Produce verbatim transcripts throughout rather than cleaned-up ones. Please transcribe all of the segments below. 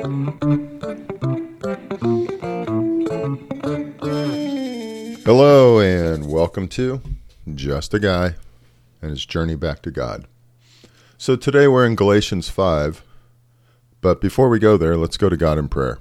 Hello and welcome to Just a Guy and His Journey Back to God. So today we're in Galatians five, but before we go there, let's go to God in prayer.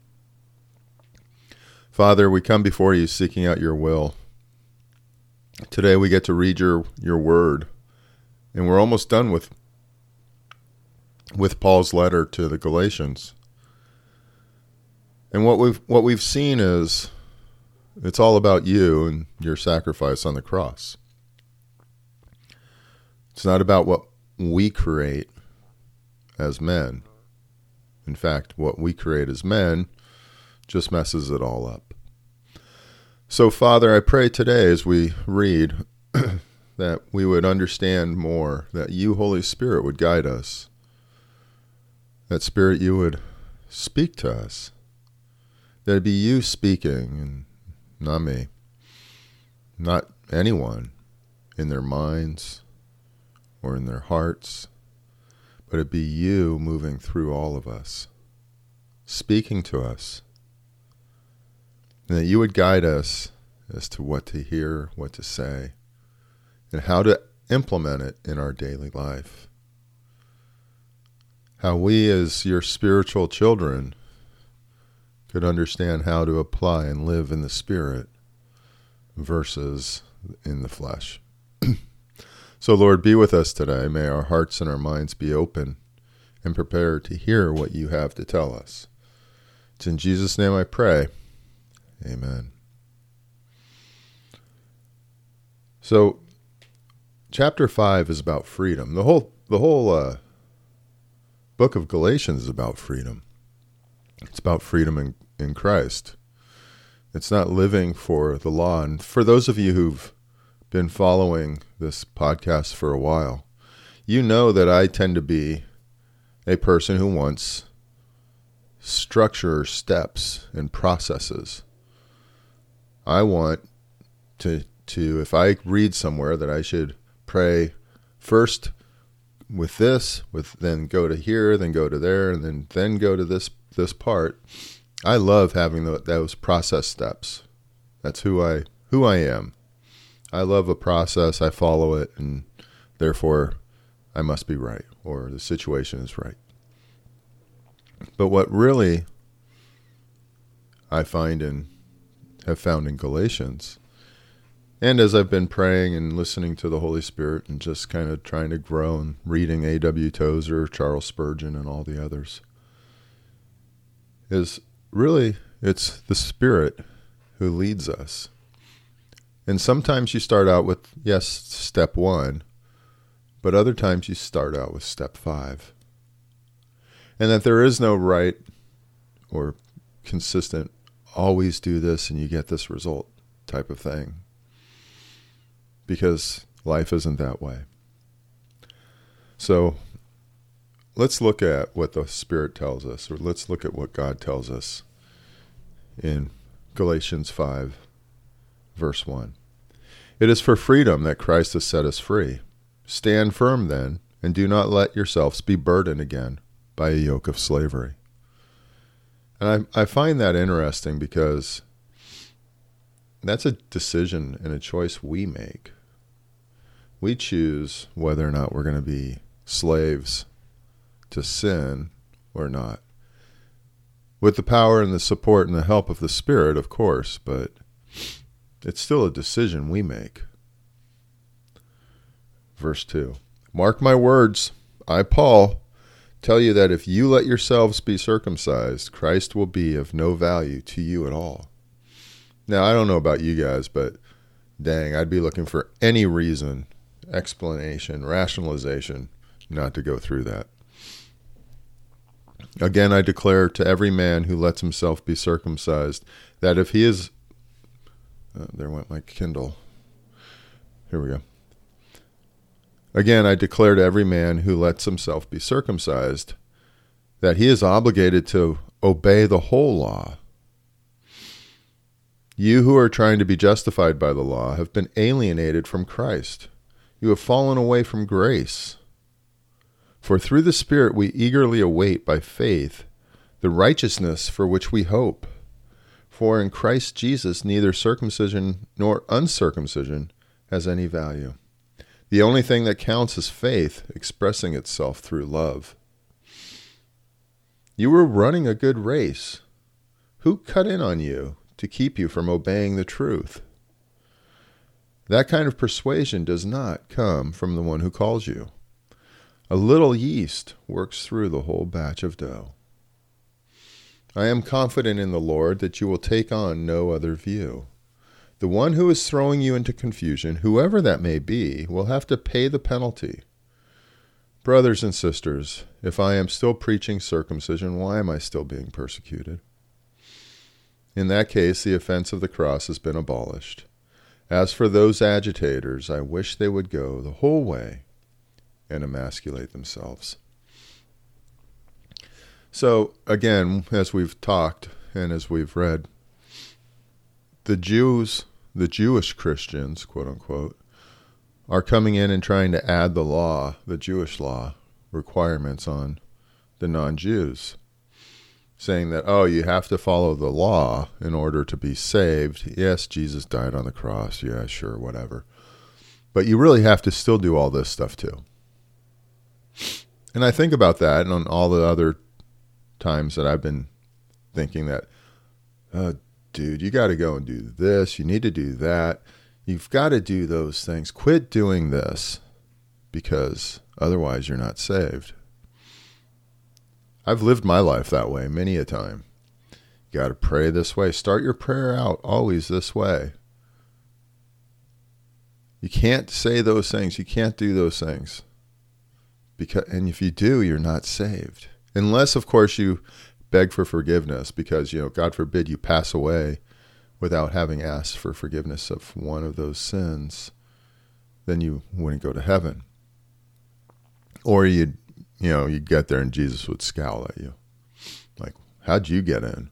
Father, we come before you seeking out your will. Today we get to read your, your word, and we're almost done with, with Paul's letter to the Galatians. And what we've what we've seen is it's all about you and your sacrifice on the cross. It's not about what we create as men. In fact, what we create as men just messes it all up. So, Father, I pray today as we read that we would understand more, that you, Holy Spirit, would guide us. That Spirit, you would speak to us. That it be you speaking and not me, not anyone in their minds or in their hearts, but it be you moving through all of us, speaking to us, and that you would guide us as to what to hear, what to say, and how to implement it in our daily life. How we as your spiritual children could understand how to apply and live in the Spirit versus in the flesh. So, Lord, be with us today. May our hearts and our minds be open and prepared to hear what you have to tell us. It's in Jesus' name I pray. Amen. So, chapter five is about freedom. The whole the whole uh, book of Galatians is about freedom. It's about freedom in, in Christ. It's not living for the law. And for those of you who've been following this podcast for a while, you know that I tend to be a person who wants structure, steps, and processes. I want to, to, if I read somewhere that I should pray first with this, with then go to here, then go to there, and then, then go to this this part. I love having the, those process steps. That's who I who I am. I love a process. I follow it, and therefore I must be right, or the situation is right. But what really I find in have found in Galatians, and as I've been praying and listening to the Holy Spirit and just kind of trying to grow and reading A W Tozer, Charles Spurgeon, and all the others, is really it's the Spirit who leads us. And sometimes you start out with, yes, step one, but other times you start out with step five. And that there is no right or consistent, always do this and you get this result type of thing. Because life isn't that way. So let's look at what the Spirit tells us, or let's look at what God tells us in Galatians five, verse one. It is for freedom that Christ has set us free. Stand firm then, and do not let yourselves be burdened again by a yoke of slavery. And I, I find that interesting because that's a decision and a choice we make. We choose whether or not we're going to be slaves to sin or not. With the power and the support and the help of the Spirit, of course, but it's still a decision we make. Verse two. Mark my words, I, Paul, tell you that if you let yourselves be circumcised, Christ will be of no value to you at all. Now, I don't know about you guys, but dang, I'd be looking for any reason, explanation, rationalization not to go through that. Again, I declare to every man who lets himself be circumcised that if he is... Uh, there went my Kindle. Here we go. Again, I declare to every man who lets himself be circumcised that he is obligated to obey the whole law. You who are trying to be justified by the law have been alienated from Christ. You have fallen away from grace. For through the Spirit we eagerly await by faith the righteousness for which we hope. For in Christ Jesus neither circumcision nor uncircumcision has any value. The only thing that counts is faith expressing itself through love. You were running a good race. Who cut in on you to keep you from obeying the truth? That kind of persuasion does not come from the one who calls you. A little yeast works through the whole batch of dough. I am confident in the Lord that you will take on no other view. The one who is throwing you into confusion, whoever that may be, will have to pay the penalty. Brothers and sisters, if I am still preaching circumcision, why am I still being persecuted? In that case, the offense of the cross has been abolished. As for those agitators, I wish they would go the whole way and emasculate themselves. So, again, as we've talked and as we've read, the Jews, the Jewish Christians, quote unquote, are coming in and trying to add the law, the Jewish law, requirements on the non-Jews, saying that, oh, you have to follow the law in order to be saved. Yes, Jesus died on the cross. Yeah, sure, whatever. But you really have to still do all this stuff too. And I think about that and on all the other times that I've been thinking that, oh, dude, you got to go and do this. You need to do that. You've got to do those things. Quit doing this because otherwise you're not saved. I've lived my life that way many a time. You got to pray this way. Start your prayer out always this way. You can't say those things. You can't do those things. Because, and if you do, you're not saved. Unless, of course, you beg for forgiveness because, you know, God forbid you pass away without having asked for forgiveness of one of those sins, then you wouldn't go to heaven. Or you'd, you know, you'd get there and Jesus would scowl at you. Like, how'd you get in?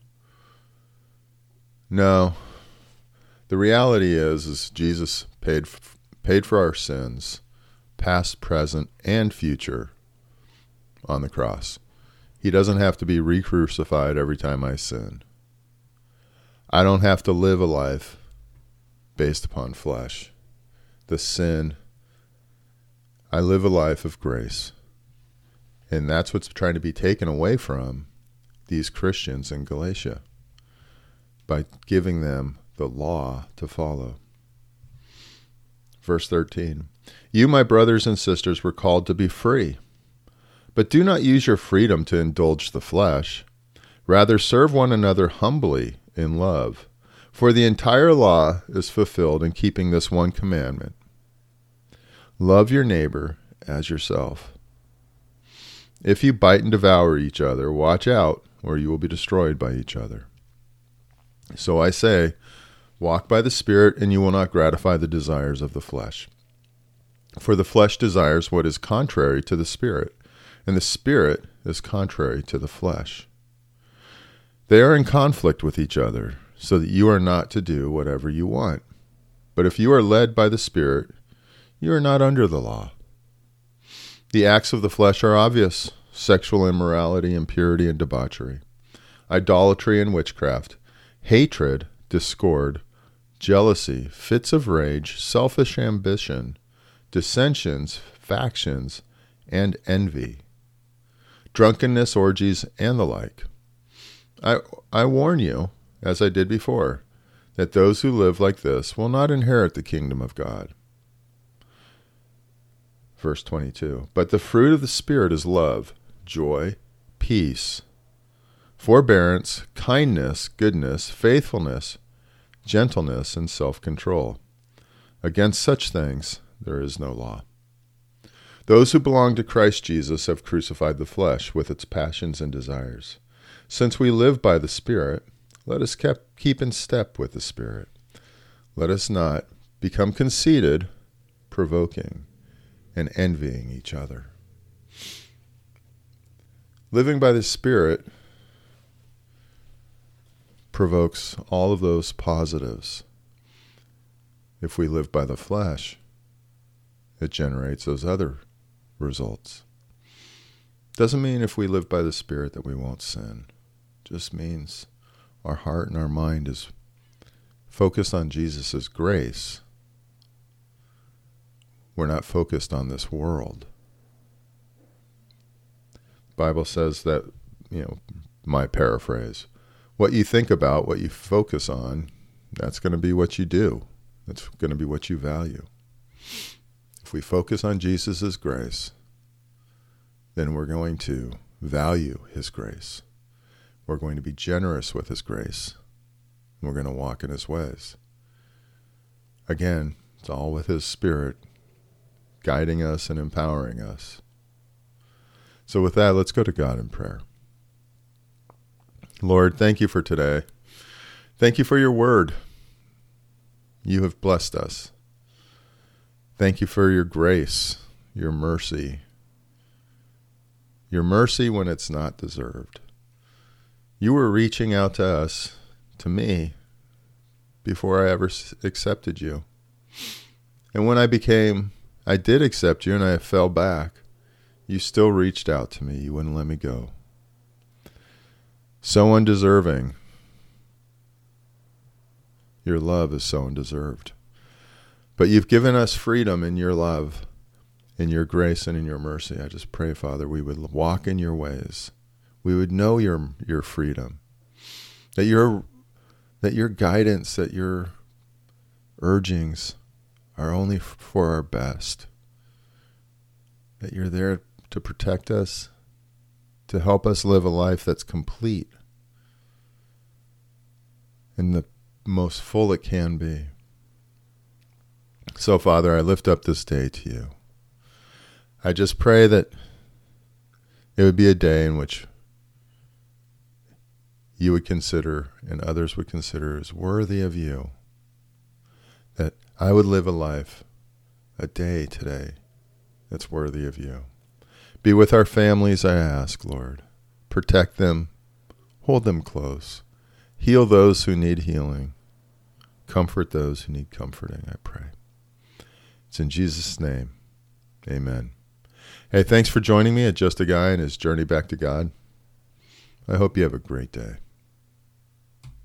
No. The reality is, is Jesus paid, paid for our sins, past, present, and future, on the cross. He doesn't have to be re-crucified every time I sin. I don't have to live a life based upon flesh. The sin. I live a life of grace. And that's what's trying to be taken away from these Christians in Galatia by giving them the law to follow. Verse thirteen. You, my brothers and sisters, were called to be free. But do not use your freedom to indulge the flesh. Rather, serve one another humbly in love. For the entire law is fulfilled in keeping this one commandment. Love your neighbor as yourself. If you bite and devour each other, watch out, or you will be destroyed by each other. So I say, walk by the Spirit, and you will not gratify the desires of the flesh. For the flesh desires what is contrary to the Spirit, and the Spirit is contrary to the flesh. They are in conflict with each other, so that you are not to do whatever you want. But if you are led by the Spirit, you are not under the law. The acts of the flesh are obvious: sexual immorality, impurity, and debauchery, idolatry and witchcraft, hatred, discord, jealousy, fits of rage, selfish ambition, dissensions, factions, and envy, drunkenness, orgies, and the like. I, I warn you, as I did before, that those who live like this will not inherit the kingdom of God. Verse twenty-two, but the fruit of the Spirit is love, joy, peace, forbearance, kindness, goodness, faithfulness, gentleness, and self-control. Against such things there is no law. Those who belong to Christ Jesus have crucified the flesh with its passions and desires. Since we live by the Spirit, let us keep in step with the Spirit. Let us not become conceited, provoking, and envying each other. Living by the Spirit provokes all of those positives. If we live by the flesh, it generates those other results. Doesn't mean if we live by the Spirit that we won't sin. just means our heart and our mind is focused on Jesus' grace. We're not focused on this world. The Bible says that, you know, my paraphrase, what you think about, what you focus on, that's going to be what you do. That's going to be what you value. If we focus on Jesus' grace, then we're going to value his grace. We're going to be generous with his grace. We're going to walk in his ways. Again, it's all with his Spirit guiding us and empowering us. So with that, let's go to God in prayer. Lord, thank you for today. Thank you for your word. You have blessed us. Thank you for your grace, your mercy. Your mercy when it's not deserved. You were reaching out to us, to me, before I ever accepted you. And when I became, I did accept you and I fell back, you still reached out to me. You wouldn't let me go. So undeserving. Your love is so undeserved. But you've given us freedom in your love, in your grace, and in your mercy. I just pray, Father, we would walk in your ways. We would know your your freedom. That your that your guidance, that your urgings are only for our best. That you're there to protect us, to help us live a life that's complete and the most full it can be. So, Father, I lift up this day to you. I just pray that it would be a day in which you would consider and others would consider as worthy of you. That I would live a life, a day today, that's worthy of you. Be with our families, I ask, Lord. Protect them. Hold them close. Heal those who need healing. Comfort those who need comforting, I pray. It's in Jesus' name. Amen. Hey, thanks for joining me at Just a Guy and His Journey Back to God. I hope you have a great day.